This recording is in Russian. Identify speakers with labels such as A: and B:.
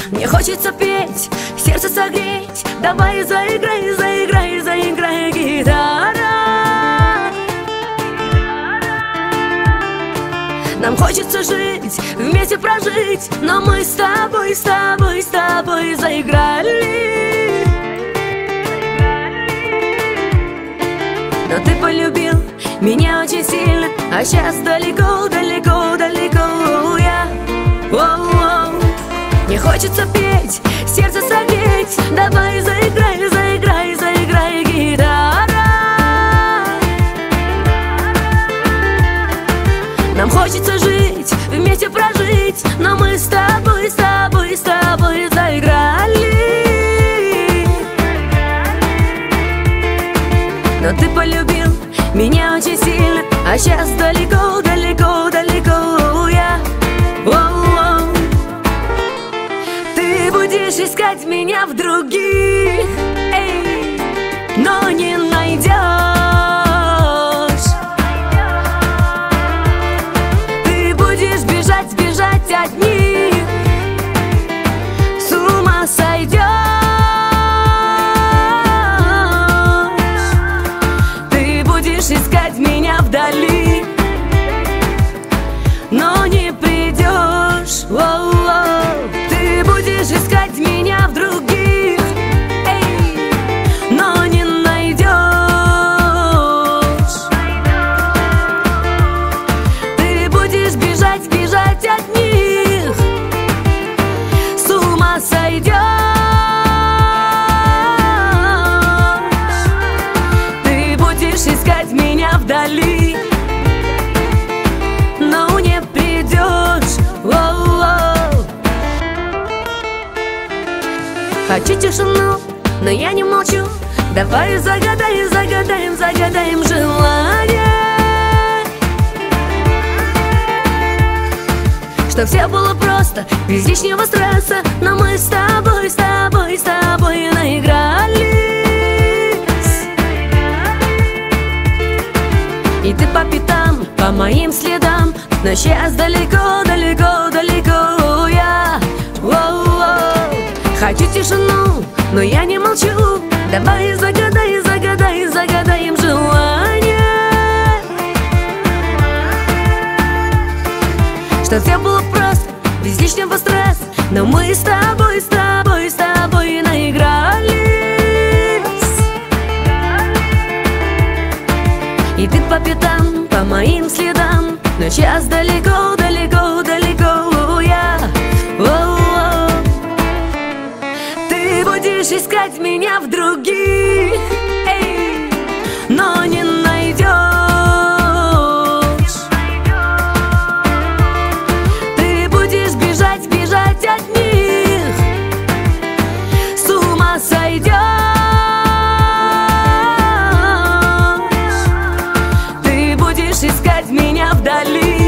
A: Мне хочется петь, сердце согреть. Давай заиграй, заиграй, заиграй, гитара. Нам хочется жить, вместе прожить, но мы с тобой, с тобой, с тобой заиграли. Но ты полюбил меня очень сильно, а сейчас далеко, далеко, далеко я. Воу-воу. Мне хочется петь, сердце согреть. Давай заиграй, заиграй, заиграй, гитара. Нам хочется жить, вместе прожить, но мы с тобой, с тобой, с тобой заиграли. Но ты полюбил меня очень сильно, а сейчас далеко, далеко, далеко я. Воу-воу. Ты будешь искать меня в других, эй, но не найдешь. Ты будешь бежать, бежать от них, с ума сойдешь. Ты будешь искать меня вдали, но не придешь. Воу-воу. Ты будешь искать меня в других, эй, но не найдешь. Ты будешь бежать, бежать от них, с ума сойдешь. Ты будешь искать меня вдали, но не придешь. Воу-воу. Хочу тишину, но я не молчу. Давай загадаем, загадаем, загадаем желание, что все было просто, без лишнего стресса. Но мы с тобой, с тобой, с тобой наигрались. И ты по пятам, по моим следам, но сейчас далеко, далеко, далеко я. Воу-воу. Хочу тишину, но я не молчу. Давай загадай, загадай, загадаем желание, что все было просто, без лишнего стресса. Но мы с тобой, с тобой, с тобой наигрались. И ты по пятам, по моим следам, но сейчас далеко, далеко, далеко я. Воу-воу. Ты будешь искать меня в других, эй, но не найдешь. Ты будешь бежать, бежать от них, с ума сойдешь. Ты будешь искать меня вдали,